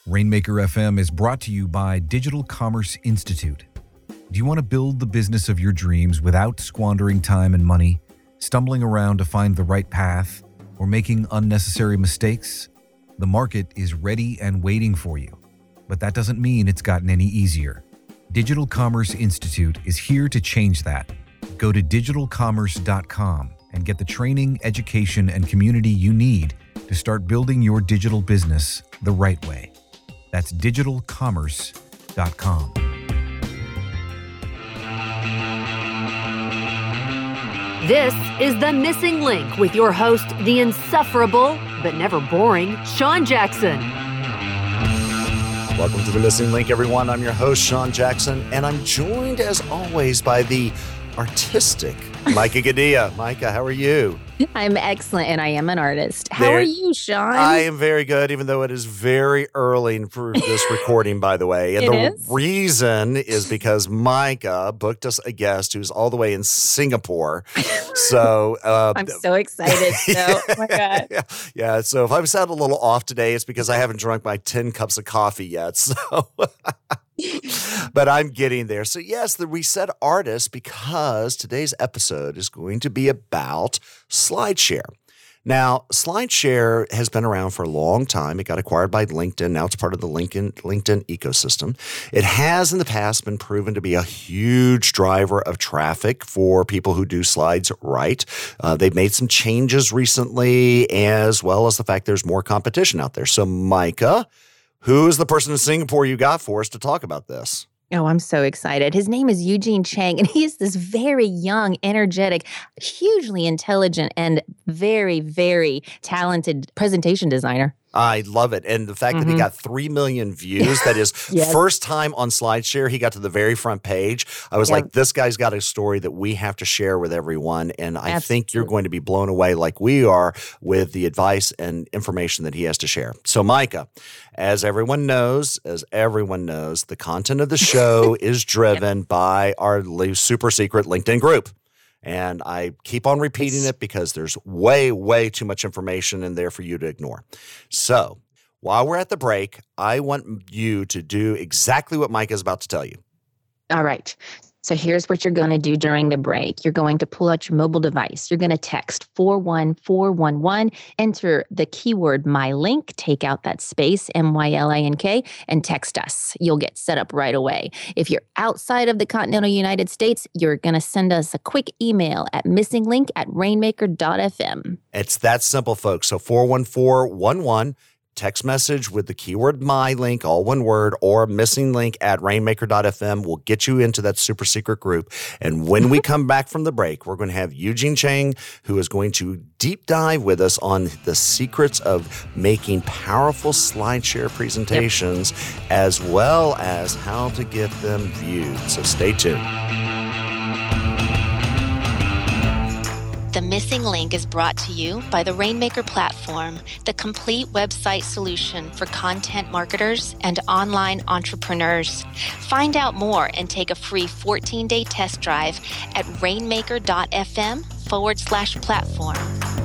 Rainmaker FM is brought to you by Digital Commerce Institute. Do you want to build the business of your dreams without squandering time and money, stumbling around to find the right path, or making unnecessary mistakes? The market is ready and waiting for you, but that doesn't mean it's gotten any easier. Digital Commerce Institute is here to change that. Go to digitalcommerce.com and get the training, education, and community you need to start building your digital business the right way. That's digitalcommerce.com. This is The Missing Link with your host, the insufferable, but never boring, Sean Jackson. Welcome to The Missing Link, everyone. I'm your host, Sean Jackson, and I'm joined, as always, by the artistic Micah Gadea. Micah, how are you? I'm excellent, and I am an artist. How are you, Sean? I am very good, even though it is very early for this recording, by the way. And the reason is because Micah booked us a guest who's all the way in Singapore. So I'm so excited. Oh, my God. Yeah, so if I sound a little off today, it's because I haven't drunk my 10 cups of coffee yet. So... But I'm getting there. So yes, we said artist because today's episode is going to be about SlideShare. Now, SlideShare has been around for a long time. It got acquired by LinkedIn. Now it's part of the LinkedIn ecosystem. It has in the past been proven to be a huge driver of traffic for people who do slides right. They've made some changes recently, as well as the fact there's more competition out there. So Micah, who is the person in Singapore you got for us to talk about this? Oh, I'm so excited. His name is Eugene Chang, and he is this very young, energetic, hugely intelligent, and very, very talented presentation designer. I love it. And the fact that he got 3 million views, that is first time on SlideShare, he got to the very front page. I was like, this guy's got a story that we have to share with everyone. And I think you're going to be blown away like we are with the advice and information that he has to share. So Micah, as everyone knows, the content of the show is driven by our super secret LinkedIn group. And I keep on repeating it because there's way, way too much information in there for you to ignore. So while we're at the break, I want you to do exactly what Mike is about to tell you. All right. So here's what you're going to do during the break. You're going to pull out your mobile device. You're going to text 41411, enter the keyword MyLink, take out that space, MYLINK, and text us. You'll get set up right away. If you're outside of the continental United States, you're going to send us a quick email at missinglink@rainmaker.fm. It's that simple, folks. So 41411. Text message with the keyword MyLink, all one word, or missinglink@rainmaker.fm will get you into that super secret group. And when we come back from the break, we're going to have Eugene Chang, who is going to deep dive with us on the secrets of making powerful SlideShare presentations, as well as how to get them viewed. So stay tuned. The Missing Link is brought to you by the Rainmaker platform, the complete website solution for content marketers and online entrepreneurs. Find out more and take a free 14-day test drive at rainmaker.fm/platform.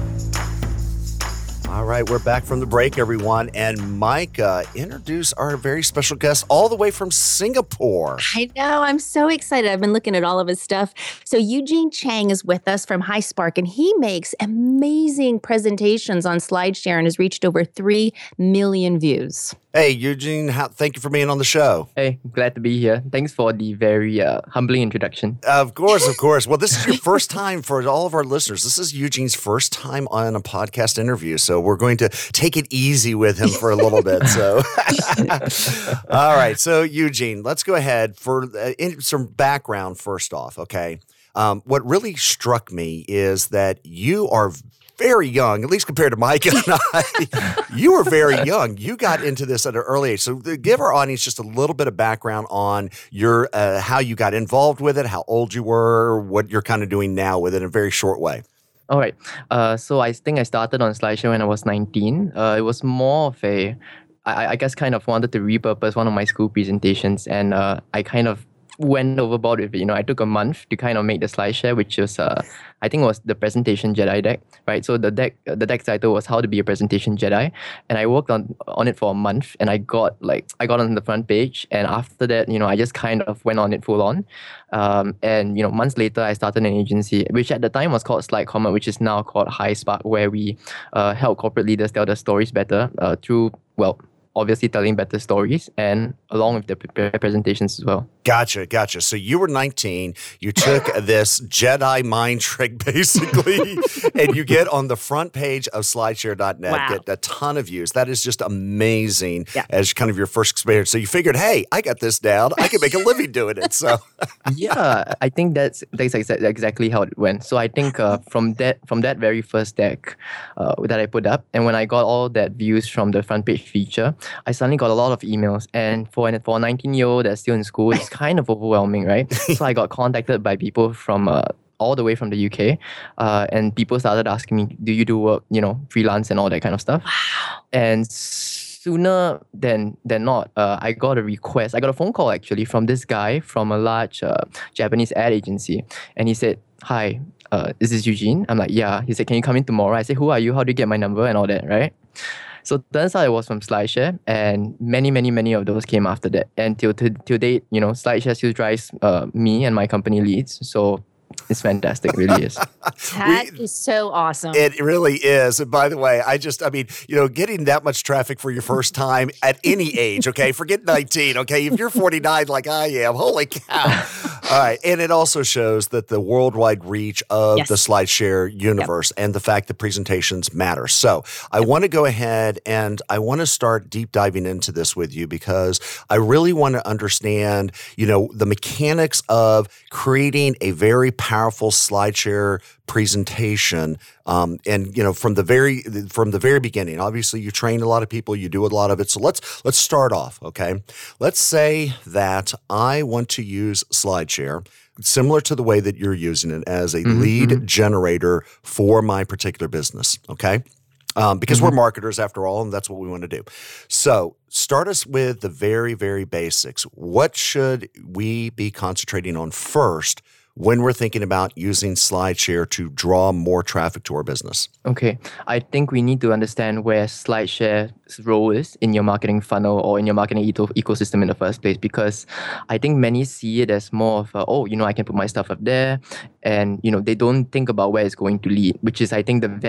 All right, we're back from the break, everyone. And Micah, introduce our very special guest all the way from Singapore. I know. I'm so excited. I've been looking at all of his stuff. So Eugene Chang is with us from HighSpark, and he makes amazing presentations on SlideShare and has reached over 3 million views. Hey, Eugene, thank you for being on the show. Hey, glad to be here. Thanks for the very humbling introduction. Of course. Well, this is your first time for all of our listeners. This is Eugene's first time on a podcast interview, so we're going to take it easy with him for a little bit. So, all right. So, Eugene, let's go ahead for some background first off, okay? What really struck me is that you are very young, at least compared to Mike and I. You were very young. You got into this at an early age. So give our audience just a little bit of background on your how you got involved with it, how old you were, what you're kind of doing now with it in a very short way. All right. So I think I started on SlideShare when I was 19. It was more of I guess kind of wanted to repurpose one of my school presentations, and I kind of went overboard with it. I took a month to kind of make the SlideShare, which was I think it was the Presentation Jedi deck, right? So the deck title was How to Be a Presentation Jedi, and I worked on it for a month, and I got on the front page, and after that, I just kind of went on it full on, and months later I started an agency, which at the time was called Slide Comet, which is now called HighSpark, where we help corporate leaders tell their stories better through obviously telling better stories and along with the presentations as well. Gotcha. So you were 19, you took this Jedi mind trick basically, and you get on the front page of slideshare.net, get a ton of views. That is just amazing as kind of your first experience. So you figured, hey, I got this down. I can make a living doing it. So yeah, I think that's exactly how it went. So I think from that very first deck that I put up, and when I got all that views from the front page feature, I suddenly got a lot of emails. And for a 19-year-old that's still in school, it's kind of overwhelming, right? So I got contacted by people from all the way from the UK, and people started asking me, do you do work, freelance and all that kind of stuff? Wow. And sooner than not, I got a phone call actually from this guy from a large Japanese ad agency. And he said, hi, is this Eugene? I'm like, yeah. He said, can you come in tomorrow? I said, who are you? How do you get my number and all that, right? So turns out it was from SlideShare, and many of those came after that. And till date, SlideShare still drives me and my company leads. So it's fantastic, it really is. That is so awesome. It really is. And by the way, getting that much traffic for your first time at any age, okay? Forget 19, okay? If you're 49 like I am, holy cow. All right. And it also shows that the worldwide reach of the SlideShare universe and the fact that presentations matter. So I want to go ahead and I want to start deep diving into this with you because I really want to understand, the mechanics of creating a very powerful SlideShare presentation, and from the very beginning. Obviously, you train a lot of people, you do a lot of it. So let's start off. Okay, let's say that I want to use SlideShare similar to the way that you're using it as a lead generator for my particular business. Okay. Because we're marketers after all, and that's what we want to do. So start us with the very, very basics. What should we be concentrating on first when we're thinking about using SlideShare to draw more traffic to our business? Okay. I think we need to understand where SlideShare's role is in your marketing funnel or in your marketing ecosystem in the first place, because I think many see it as more of I can put my stuff up there, and they don't think about where it's going to lead, which is I think the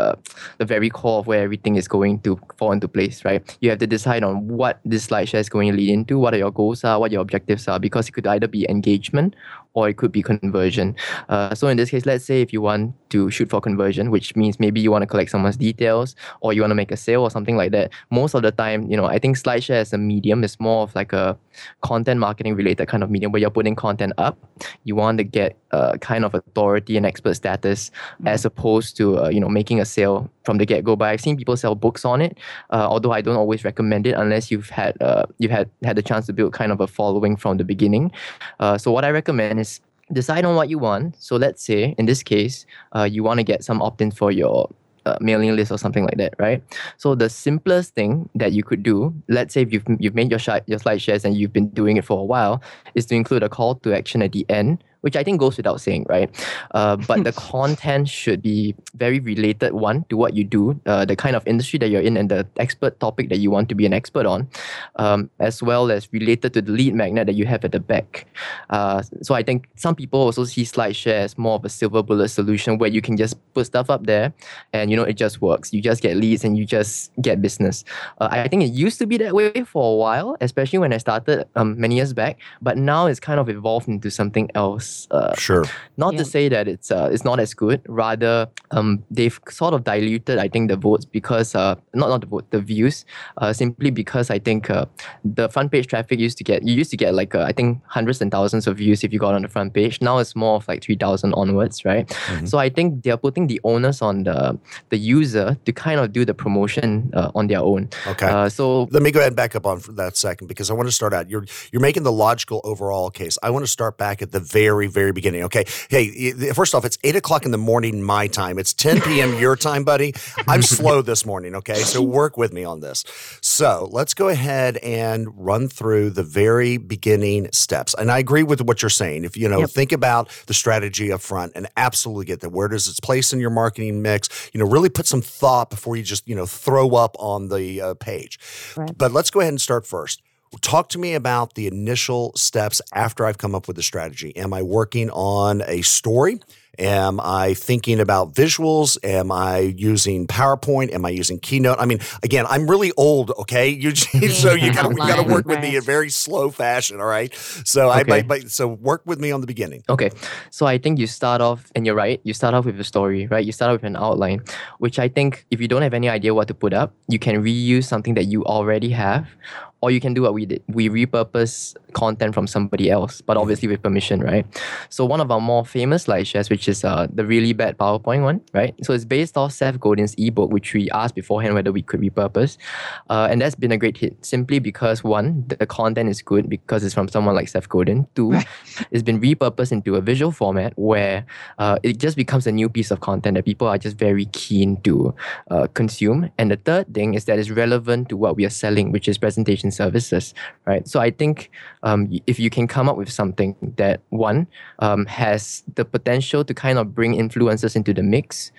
very core of where everything is going to fall into place, right? You have to decide on what this SlideShare is going to lead into, what are your goals are, what your objectives are, because it could either be engagement or it could be conversion. So in this case, let's say if you want to shoot for conversion, which means maybe you want to collect someone's details or you want to make a sale or something like that. Most of the time, I think SlideShare as a medium is more of like a content marketing related kind of medium where you're putting content up. You want to get kind of authority and expert status as opposed to making a sale from the get-go. But I've seen people sell books on it, although I don't always recommend it unless you've had the chance to build kind of a following from the beginning. So what I recommend is decide on what you want. So let's say in this case, you want to get some opt-in for your mailing list or something like that, right? So the simplest thing that you could do, let's say if you've made your SlideShares and you've been doing it for a while, is to include a call to action at the end, which I think goes without saying, right? But the content should be very related, one, to what you do, the kind of industry that you're in and the expert topic that you want to be an expert on, as well as related to the lead magnet that you have at the back. So I think some people also see SlideShare as more of a silver bullet solution where you can just put stuff up there and, it just works. You just get leads and you just get business. I think it used to be that way for a while, especially when I started many years back, but now it's kind of evolved into something else. Sure. Not to say that it's not as good. Rather, they've sort of diluted, I think, the votes because the views, simply because I think the front page traffic you used to get like I think hundreds and thousands of views if you got on the front page. Now it's more of like 3,000 onwards, right? So I think they're putting the onus on the user to kind of do the promotion on their own. Okay. So let me go ahead and back up on for that second because I want to start out. You're making the logical overall case. I want to start back at the very very, very beginning. Okay. Hey, first off, it's 8 o'clock in the morning, my time. It's 10 p.m. your time, buddy. I'm slow this morning. Okay. So work with me on this. So let's go ahead and run through the very beginning steps. And I agree with what you're saying. If, think about the strategy up front and absolutely get that. Where does its place in your marketing mix? Really put some thought before you just, throw up on the page. Right. But let's go ahead and start first. Talk to me about the initial steps after I've come up with the strategy. Am I working on a story? Am I thinking about visuals? Am I using PowerPoint? Am I using Keynote? I mean, again, I'm really old, okay? So you got to work with me in very slow fashion, all right? So so work with me on the beginning. Okay. So I think you start off, and you're right, you start off with a story, right? You start off with an outline, which I think if you don't have any idea what to put up, you can reuse something that you already have. Or you can do what we did. We repurpose content from somebody else, but obviously with permission, right? So one of our more famous slide shares, which is the really bad PowerPoint one, right? So it's based off Seth Godin's ebook, which we asked beforehand whether we could repurpose. And that's been a great hit simply because one, the content is good because it's from someone like Seth Godin. Two, it's been repurposed into a visual format where it just becomes a new piece of content that people are just very keen to consume. And the third thing is that it's relevant to what we are selling, which is presentation services, right? So I think if you can come up with something that one has the potential to kind of bring influencers into the mix,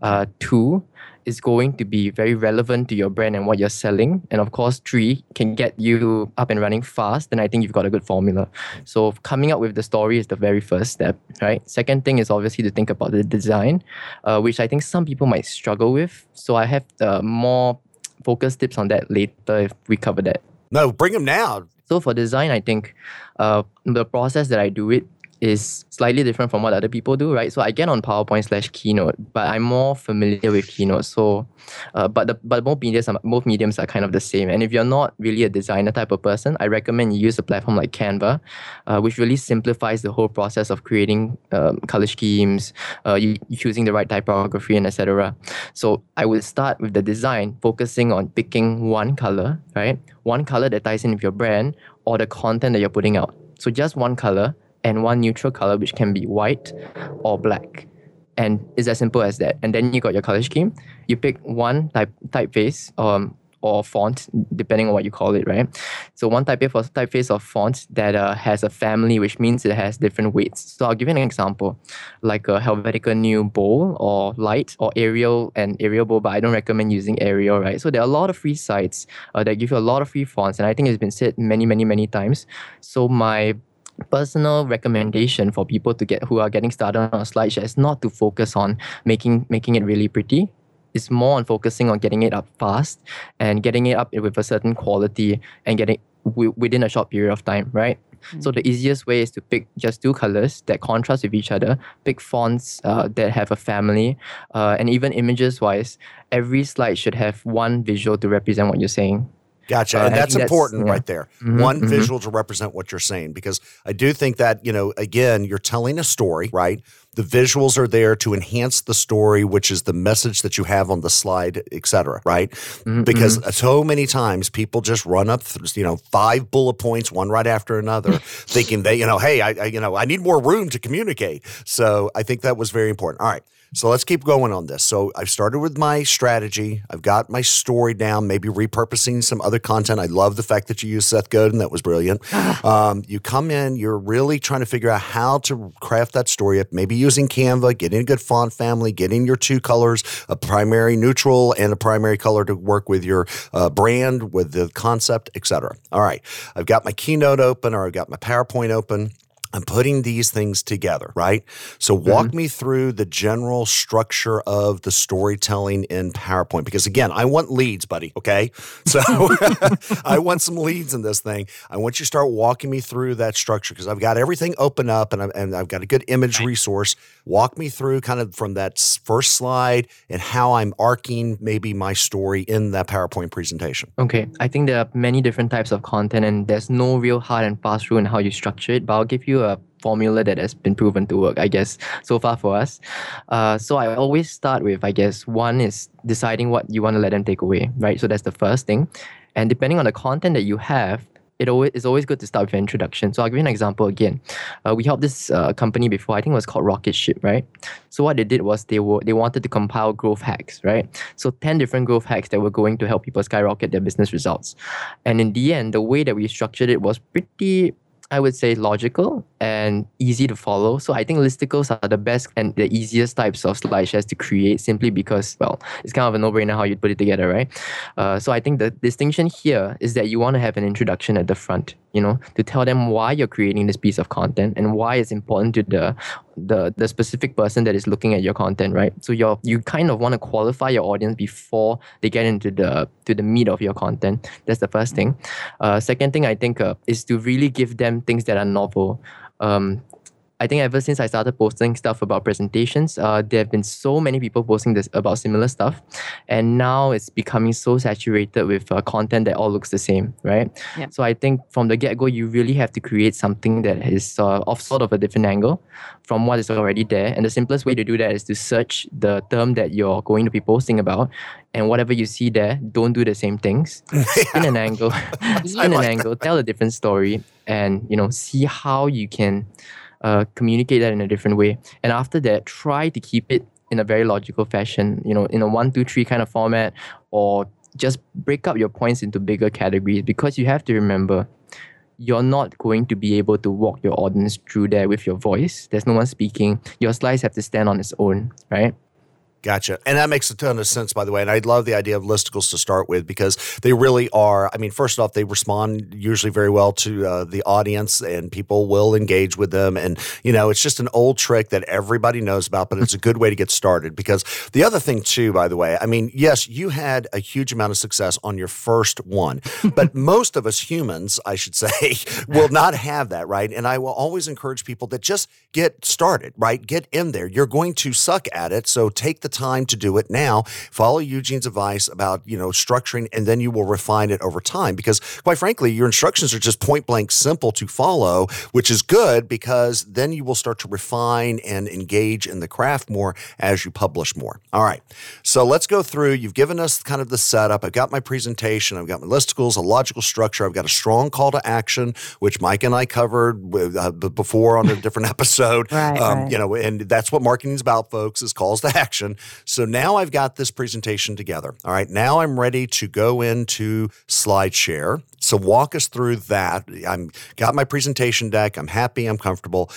two is going to be very relevant to your brand and what you're selling, and of course three can get you up and running fast, then I think you've got a good formula. So coming up with the story is the very first step, right? Second thing is obviously to think about the design, which I think some people might struggle with. So I have more focused tips on that later if we cover that. No, bring them now. So for design, I think the process that I do it is slightly different from what other people do, right? So I get on PowerPoint/Keynote, but I'm more familiar with Keynote. So, but both mediums are kind of the same. And if you're not really a designer type of person, I recommend you use a platform like Canva, which really simplifies the whole process of creating color schemes, choosing the right typography, and etc. So I would start with the design, focusing on picking one color, right? One color that ties in with your brand or the content that you're putting out. So just one color and one neutral color, which can be white or black. And it's as simple as that. And then you got your color scheme. You pick one typeface or font, depending on what you call it, right? So one typeface of font that has a family, which means it has different weights. So I'll give you an example, like a Helvetica New Bold or Light or Arial and Arial Bold, but I don't recommend using Arial, right? So there are a lot of free sites that give you a lot of free fonts, and I think it's been said many, many, many times. So my personal recommendation for people who are getting started on a SlideShare is not to focus on making it really pretty. It's more on focusing on getting it up fast and getting it up with a certain quality and getting within a short period of time, right? Mm-hmm. So the easiest way is to pick just two colors that contrast with each other, pick fonts that have a family, and even images-wise, every slide should have one visual to represent what you're saying. Gotcha. And that's important right there. Mm-hmm, one visual to represent what you're saying, because I do think that, again, you're telling a story, right? The visuals are there to enhance the story, which is the message that you have on the slide, et cetera, right? Mm-hmm. Because so many times people just run up, 5 bullet points, one right after another, thinking they, hey, I need more room to communicate. So I think that was very important. All right. So let's keep going on this. So I've started with my strategy. I've got my story down, maybe repurposing some other content. I love the fact that you used Seth Godin. That was brilliant. You come in, you're really trying to figure out how to craft that story up, maybe using Canva, getting a good font family, getting your two colors, a primary neutral and a primary color to work with your brand, with the concept, etc. All right. I've got my Keynote open, or I've got my PowerPoint open. I'm putting these things together, right? So walk me through the general structure of the storytelling in PowerPoint, because again, I want leads, buddy, okay? So I want some leads in this thing. I want you to start walking me through that structure, because I've got everything open up and I've got a good image resource. Walk me through kind of from that first slide and how I'm arcing maybe my story in that PowerPoint presentation. Okay, I think there are many different types of content and there's no real hard and fast rule in how you structure it, but I'll give you a formula that has been proven to work, I guess, so far for us. So I always start with, I guess, one is deciding what you want to let them take away, right? So that's the first thing. And depending on the content that you have, it's always good to start with an introduction. So I'll give you an example again. We helped this company before. I think it was called Rocket Ship, right? So what they did was they wanted to compile growth hacks, right? So 10 different growth hacks that were going to help people skyrocket their business results. And in the end, the way that we structured it was pretty, I would say, logical and easy to follow. So I think listicles are the best and the easiest types of slide shares to create, simply because, well, it's kind of a no-brainer how you put it together, right? So I think the distinction here is that you want to have an introduction at the front, to tell them why you're creating this piece of content and why it's important to the specific person that is looking at your content, right? So you kind of want to qualify your audience before they get into the meat of your content. That's the first thing. Second thing I think is to really give them things that are novel. I think ever since I started posting stuff about presentations, there have been so many people posting this about similar stuff, and now it's becoming so saturated with content that all looks the same, right? Yeah. So I think from the get-go, you really have to create something that is of sort of a different angle from what is already there. And the simplest way to do that is to search the term that you're going to be posting about, and whatever you see there, don't do the same things. Spin an angle, tell a different story, and see how you can communicate that in a different way. And after that, try to keep it in a very logical fashion, in a 1, 2, 3 kind of format, or just break up your points into bigger categories, because you have to remember, you're not going to be able to walk your audience through there with your voice. There's no one speaking. Your slides have to stand on its own, right? Gotcha. And that makes a ton of sense, by the way. And I love the idea of listicles to start with, because they really are, first off, they respond usually very well to the audience, and people will engage with them. And, it's just an old trick that everybody knows about, but it's a good way to get started. Because the other thing too, by the way, yes, you had a huge amount of success on your first one, but most of us humans, I should say, will not have that, right? And I will always encourage people that just get started, right? Get in there. You're going to suck at it, so take the time to do it now. Follow Eugene's advice about, structuring, and then you will refine it over time, because quite frankly, your instructions are just point blank simple to follow, which is good, because then you will start to refine and engage in the craft more as you publish more. All right. So let's go through. You've given us kind of the setup. I've got my presentation. I've got my listicles, a logical structure. I've got a strong call to action, which Mike and I covered before on a different episode. Right. And that's what marketing is about, folks, is calls to action. So now I've got this presentation together. All right, now I'm ready to go into SlideShare. So walk us through that. I'm got my presentation deck. I'm happy. I'm comfortable.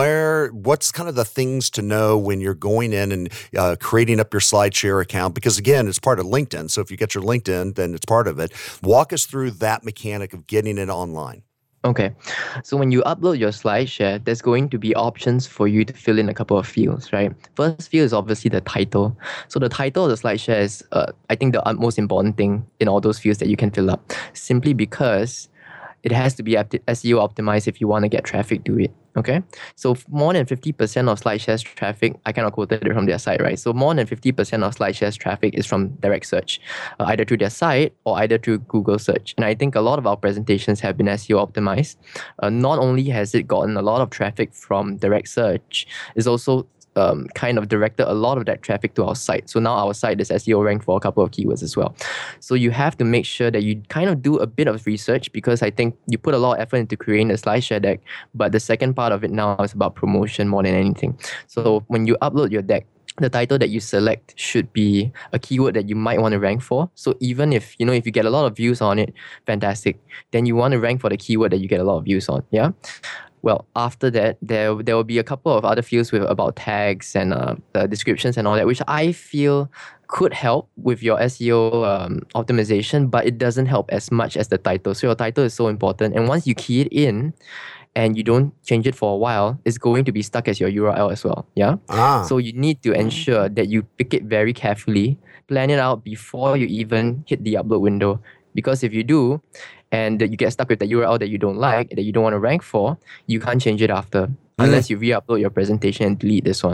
What's kind of the things to know when you're going in and creating up your SlideShare account? Because again, it's part of LinkedIn. So if you get your LinkedIn, then it's part of it. Walk us through that mechanic of getting it online. Okay, so when you upload your SlideShare, there's going to be options for you to fill in a couple of fields, right? First field is obviously the title. So the title of the SlideShare is, I think, the most important thing in all those fields that you can fill up, simply because it has to be SEO optimized if you want to get traffic to it. Okay, so more than 50% of SlideShare's traffic, I kind of quoted it from their site, right? So more than 50% of SlideShare's traffic is from direct search, either through their site or either through Google search. And I think a lot of our presentations have been SEO optimized. Not only has it gotten a lot of traffic from direct search, it's also kind of directed a lot of that traffic to our site. So now our site is SEO ranked for a couple of keywords as well. So you have to make sure that you kind of do a bit of research, because I think you put a lot of effort into creating a SlideShare deck, but the second part of it now is about promotion more than anything. So when you upload your deck, the title that you select should be a keyword that you might want to rank for. So even if you get a lot of views on it, fantastic. Then you want to rank for the keyword that you get a lot of views on. Yeah. Well, after that, there will be a couple of other fields with about tags and descriptions and all that, which I feel could help with your SEO optimization, but it doesn't help as much as the title. So your title is so important. And once you key it in and you don't change it for a while, it's going to be stuck as your URL as well. Yeah. So you need to ensure that you pick it very carefully, plan it out before you even hit the upload window. Because if you do, and you get stuck with the URL that you don't like, that you don't want to rank for, you can't change it after, unless you re-upload your presentation and delete this one.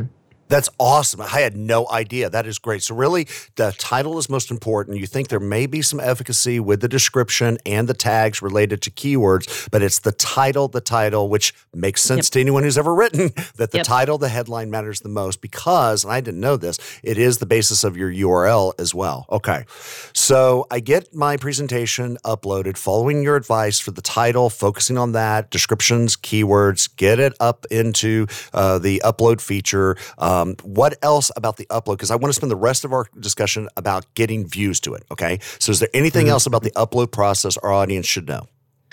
That's awesome. I had no idea. That is great. So really, the title is most important. You think there may be some efficacy with the description and the tags related to keywords, but it's the title, which makes sense to anyone who's ever written, that the title, the headline matters the most because, and I didn't know this, it is the basis of your URL as well. Okay. So I get my presentation uploaded, following your advice for the title, focusing on that, descriptions, keywords, get it up into the upload feature. What else about the upload? Because I want to spend the rest of our discussion about getting views to it, okay? So is there anything else about the upload process our audience should know?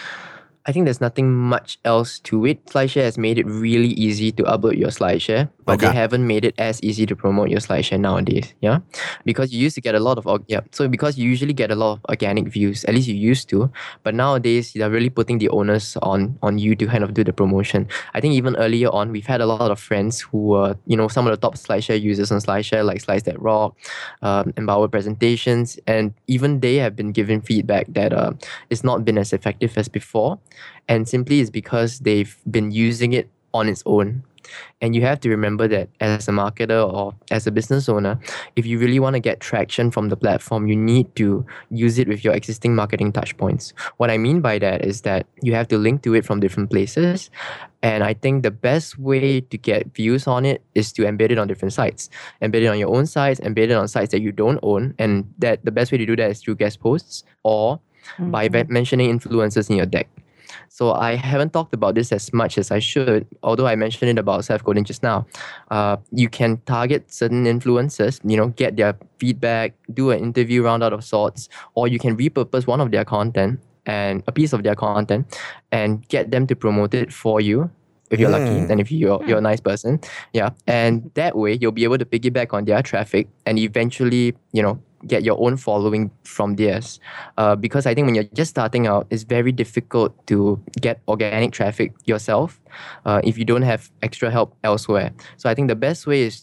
I think there's nothing much else to it. SlideShare has made it really easy to upload your SlideShare, but they haven't made it as easy to promote your SlideShare nowadays. Yeah, because you used to get a lot of because you usually get a lot of organic views. At least you used to, but nowadays they're really putting the onus on you to kind of do the promotion. I think even earlier on, we've had a lot of friends who were some of the top SlideShare users on SlideShare, like Slides That Rock, Empower Presentations, and even they have been given feedback that it's not been as effective as before. And simply is because they've been using it on its own. And you have to remember that as a marketer or as a business owner, if you really want to get traction from the platform, you need to use it with your existing marketing touchpoints. What I mean by that is that you have to link to it from different places. And I think the best way to get views on it is to embed it on different sites. Embed it on your own sites, embed it on sites that you don't own. And that the best way to do that is through guest posts or by mentioning influencers in your deck. So I haven't talked about this as much as I should, although I mentioned it about self-coding just now. You can target certain influencers, get their feedback, do an interview round out of sorts, or you can repurpose one of their content and a piece of their content and get them to promote it for you. If you're lucky and if you're a nice person. Yeah. And that way you'll be able to piggyback on their traffic and eventually, get your own following from theirs. Because I think when you're just starting out, it's very difficult to get organic traffic yourself if you don't have extra help elsewhere. So I think the best way is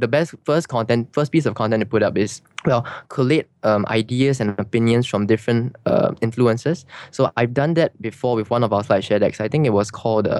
first piece of content to put up is, collate ideas and opinions from different influencers. So I've done that before with one of our SlideShare decks. I think it was called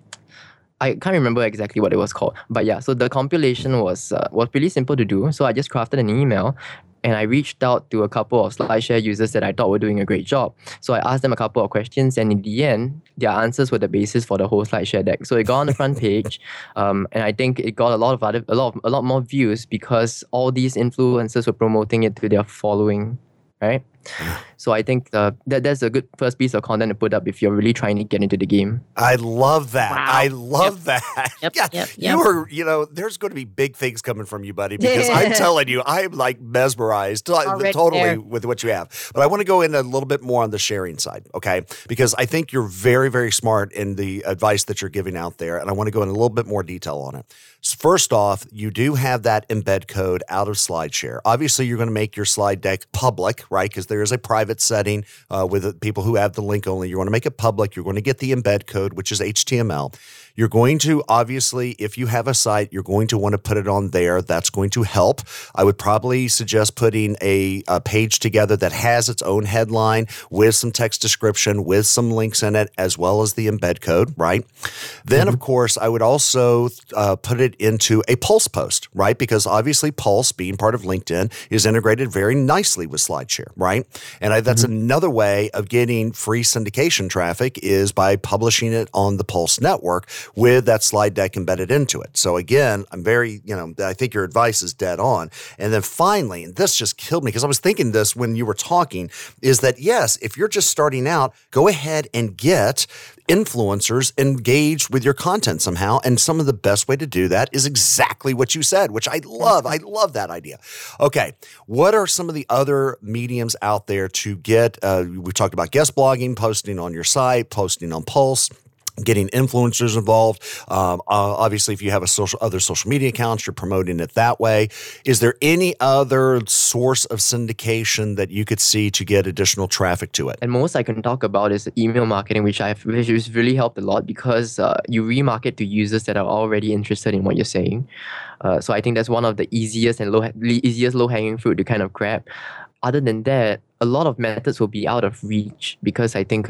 I can't remember exactly what it was called, but yeah, so the compilation was pretty simple to do. So I just crafted an email and I reached out to a couple of SlideShare users that I thought were doing a great job. So I asked them a couple of questions, and in the end, their answers were the basis for the whole SlideShare deck. So it got on the front page, and I think it got a lot more views because all these influencers were promoting it to their following, right? So I think that's a good first piece of content to put up if you're really trying to get into the game. I love that. Wow. I love that. Yep. You are, there's going to be big things coming from you, buddy, because I'm telling you, I'm like mesmerized totally with what you have. But I want to go in a little bit more on the sharing side, okay? Because I think you're very, very smart in the advice that you're giving out there, and I want to go in a little bit more detail on it. First off, you do have that embed code out of SlideShare. Obviously, you're going to make your slide deck public, right? Because there is a private setting with people who have the link only. You want to make it public. You're going to get the embed code, which is HTML. You're going to, obviously, if you have a site, you're going to want to put it on there. That's going to help. I would probably suggest putting a page together that has its own headline with some text description, with some links in it, as well as the embed code, right? Then, of course, I would also put it into a Pulse post, right? Because obviously Pulse, being part of LinkedIn, is integrated very nicely with SlideShare, right? And that's another way of getting free syndication traffic is by publishing it on the Pulse network with that slide deck embedded into it. So again, I'm very, I think your advice is dead on. And then finally, and this just killed me because I was thinking this when you were talking, is that yes, if you're just starting out, go ahead and get influencers engaged with your content somehow. And some of the best way to do that is exactly what you said, which I love. I love that idea. Okay. What are some of the other mediums out there to get, we talked about guest blogging, posting on your site, posting on Pulse, getting influencers involved. Obviously, if you have other social media accounts, you're promoting it that way. Is there any other source of syndication that you could see to get additional traffic to it? And most I can talk about is email marketing, which has really helped a lot because you remarket to users that are already interested in what you're saying. So I think that's one of the easiest low-hanging fruit to kind of grab. Other than that, a lot of methods will be out of reach because I think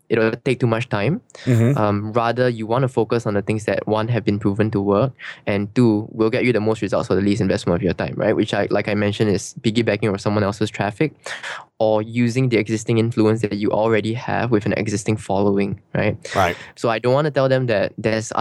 it'll take too much time. Rather, you want to focus on the things that, one, have been proven to work, and two, will get you the most results for the least investment of your time, right? Which, like I mentioned, is piggybacking on someone else's traffic, or using the existing influence that you already have with an existing following, right? Right. So I don't want to tell them that there's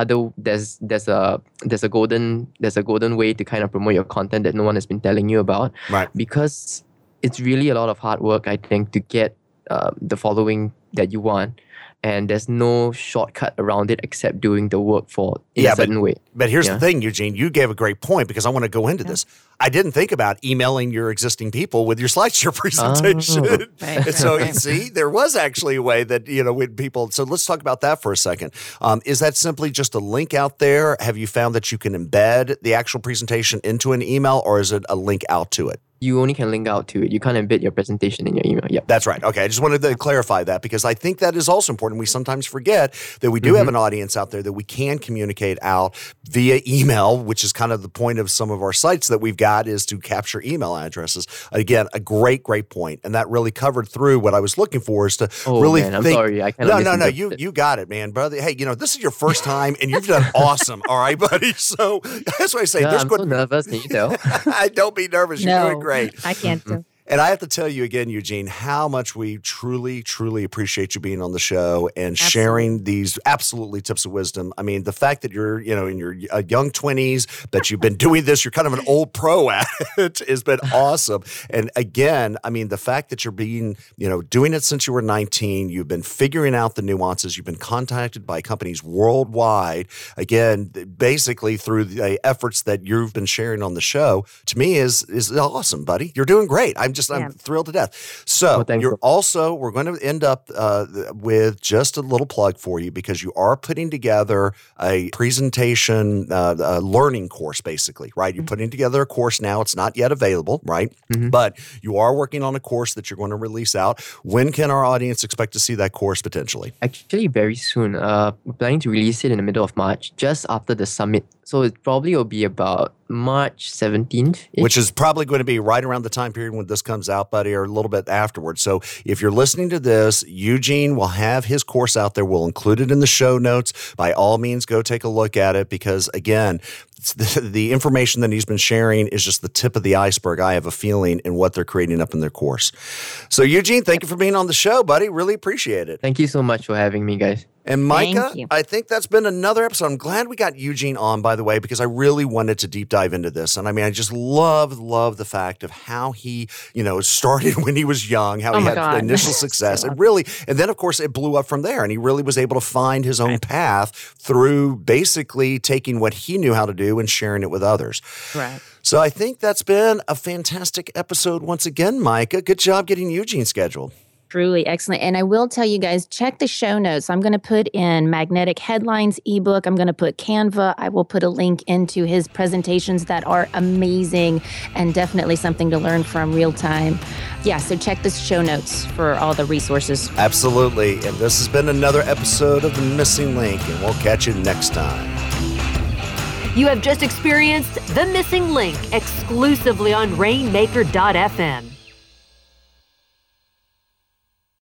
a golden way to kind of promote your content that no one has been telling you about, right? Because it's really a lot of hard work, I think, to get the following that you want. And there's no shortcut around it except doing the work in a certain way. But here's the thing, Eugene, you gave a great point, because I want to go into this. I didn't think about emailing your existing people with your SlideShare presentation. Right. And so, see, there was actually a way that, when people, so let's talk about that for a second. Is that simply just a link out there? Have you found that you can embed the actual presentation into an email, or is it a link out to it? You only can link out to it. You can't embed your presentation in your email. Yep. That's right. Okay. I just wanted to clarify that, because I think that is also important. We sometimes forget that we do have an audience out there that we can communicate out via email, which is kind of the point of some of our sites that we've got, is to capture email addresses. Again, a great point. And that really covered through what I was looking for, is to really think. I'm sorry. I kind of No. You got it, man, brother. Hey, this is your first time and you've done awesome. All right, buddy. So that's what I say. I'm so nervous. Can you tell? Don't be nervous. You're doing great. I can't do. And I have to tell you again, Eugene, how much we truly, truly appreciate you being on the show and sharing these absolutely tips of wisdom. I mean, the fact that you're, in your young 20s, that you've been doing this, you're kind of an old pro at it, has been awesome. And again, I mean, the fact that you're being, doing it since you were 19, you've been figuring out the nuances, you've been contacted by companies worldwide, again, basically through the efforts that you've been sharing on the show, to me is awesome, buddy. You're doing great. I'm thrilled to death. So we're going to end up with just a little plug for you, because you are putting together a presentation learning course, basically, right? You're putting together a course now. It's not yet available, right? But you are working on a course that you're going to release out. When can our audience expect to see that course potentially? Actually, very soon. We're planning to release it in the middle of March, just after the summit. So it probably will be about March 17th. Which is probably going to be right around the time period when this comes out, buddy, or a little bit afterwards. So if you're listening to this, Eugene will have his course out there. We'll include it in the show notes. By all means, go take a look at it, because, again, the information that he's been sharing is just the tip of the iceberg, I have a feeling, in what they're creating up in their course. So, Eugene, thank you for being on the show, buddy. Really appreciate it. Thank you so much for having me, guys. And Micah, I think that's been another episode. I'm glad we got Eugene on, by the way, because I really wanted to deep dive into this. And I mean, I just love the fact of how he, started when he was young, how he had initial success. And then, of course, it blew up from there. And he really was able to find his own path through basically taking what he knew how to do and sharing it with others. Right. So I think that's been a fantastic episode once again, Micah. Good job getting Eugene scheduled. Truly excellent. And I will tell you guys, check the show notes. I'm going to put in Magnetic Headlines ebook. I'm going to put Canva. I will put a link into his presentations that are amazing and definitely something to learn from real time. Yeah, so check the show notes for all the resources. Absolutely. And this has been another episode of The Missing Link, and we'll catch you next time. You have just experienced The Missing Link exclusively on Rainmaker.fm.